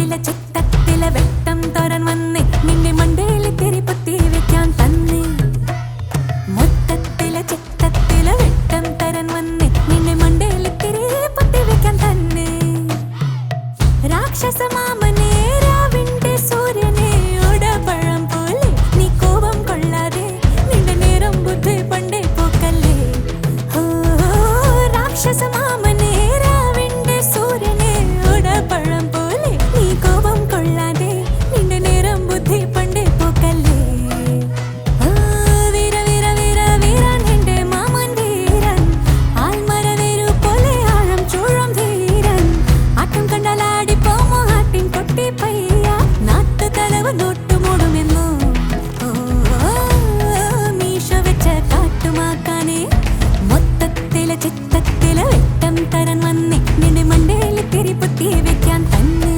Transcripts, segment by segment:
ചിത്തത്തിലെ വെട്ടം തൊരൻ വന്നേ നിന്നെ മണ്ടയിലെ തിരിപ്പത്തി വെക്കാൻ തന്നെ മൊത്തത്തിലെ ചിത്തത്തിലെ വെട്ടം തരൻ വന്നേ നിന്നെ മണ്ടയിലെ തിരിപ്പത്തി വെക്കാൻ തന്നെ രാക്ഷസ മാമനേ രാവിന്റെ സൂര്യനേ ഓടപ്പഴം പോലെ നീ കോപം കൊള്ളാതെ നിന്റെ നേരം ബുദ്ധി പണ്ടേ പോക്കല്ലേ രാക്ഷസ മാമനേ രാവിന്റെ സൂര്യനേ ഓടപ്പഴം പോലെ നീ കോപം കൊള്ളാതെ നിന്റെ നേരം ബുദ്ധി പണ്ടേ പോക്കല്ലേ വീര വീര വീര വീരൻ എന്റെ മാമൻ വീരൻ ആൽമര വേരു പോലെ ആഴം ചൂഴം ധീരൻ ആട്ടം കണ്ടാലാടി പോമോ ആട്ടിൻ കൊട്ടി പയ്യ നാട്ടു തലവ് നോട്ടുമൂടുമെന്നു മീശ വെച്ച കാട്ടുമാക്കാനെ മൊത്തത്തിലെ ചിത്തത്തിലെ വെട്ടം തരൻ വന്നേ നിന്റെ മണ്ടയിൽ തിരിപ്പത്തി വെക്കാൻ തന്നെ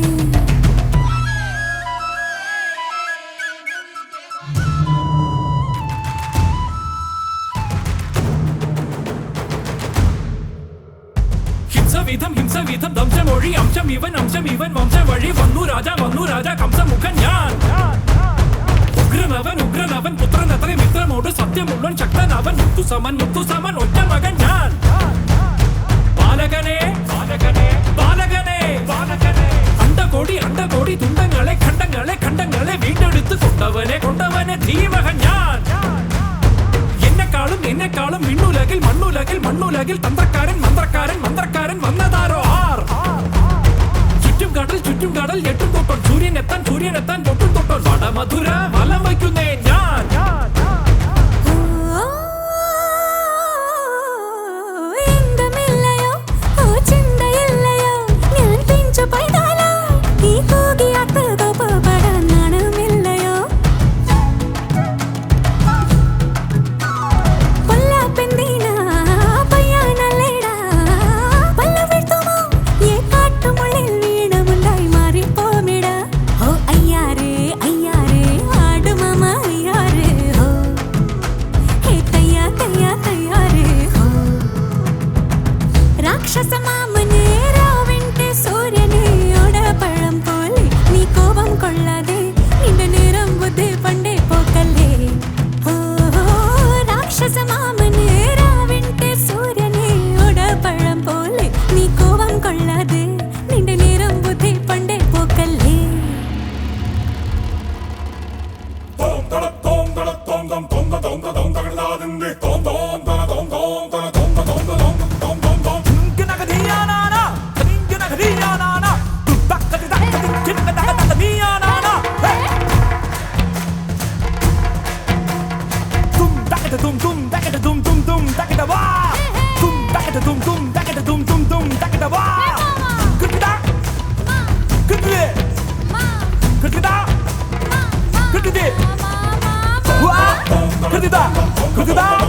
ഹിംസവീതം ദംശമൊഴി അംശം ഇവൻ വംശവഴി വന്നു രാജ കംസമുഖൻ ഞാൻ ഉഗ്രനവൻ പുത്രനത്ര മിത്രമോട് സത്യമുള്ളൻ ശക്തനവൻ മുത്തുസമൻ ഒറ്റ മകൻ ഞാൻ ബാലകനെ അണ്ടകോടി ഖണ്ഡങ്ങളെ വീണ്ടെടുത്ത് കൊണ്ടവനെ ധീമകൻ ഞാൻ എന്നെക്കാളും മണ്ണുലകിൽ മന്ത്രക്കാരൻ വന്നതാരോ ആർ ചുറ്റും കടൽ എട്ടും തൊട്ടോൾ സൂര്യനെത്താൻ പൊട്ടും തൊട്ടോൾ വടമധുര വലം വയ്ക്കുന്നേ ഞാൻ എന്തുമില്ലയോ ചിന്തയില്ലയോ ഞാൻ പിഞ്ചു പൈതാലോ ഈ കൂകിയാത്ത കോപ്പപ്പെടാൻ നാണമില്ലയോ പൊല്ലാപ്പെന്തിനാ പയ്യാനല്ലേടാ പല്ല വീഴ്ത്തുമോ ഈ കാട്ടുമുള്ളിൽ വീണമുണ്ടായി മാറിപ്പോമിടാ ഓ അയ്യാരേ ആടു മാമ അയ്യാരേ ഹോ ഹേ തയ്യാരേ ഹോ രാക്ഷസ മാമനേ രാവിന്റെ സൂര്യനേ ഓടപ്പഴം പോലെ നീ കോപം കൊള്ളാതെ നിന്റെ നേരം ബുദ്ധി പണ്ടേ പോക്കല്ലേ രാക്ഷസ മാമനേ രാവിന്റെ സൂര്യനേ ഓടപ്പഴം പോലെ നീ കോപം കൊള്ളാതെ നിന്റെ നേരം ബുദ്ധി പണ്ടേ പോക്കല്ലേ 그렇다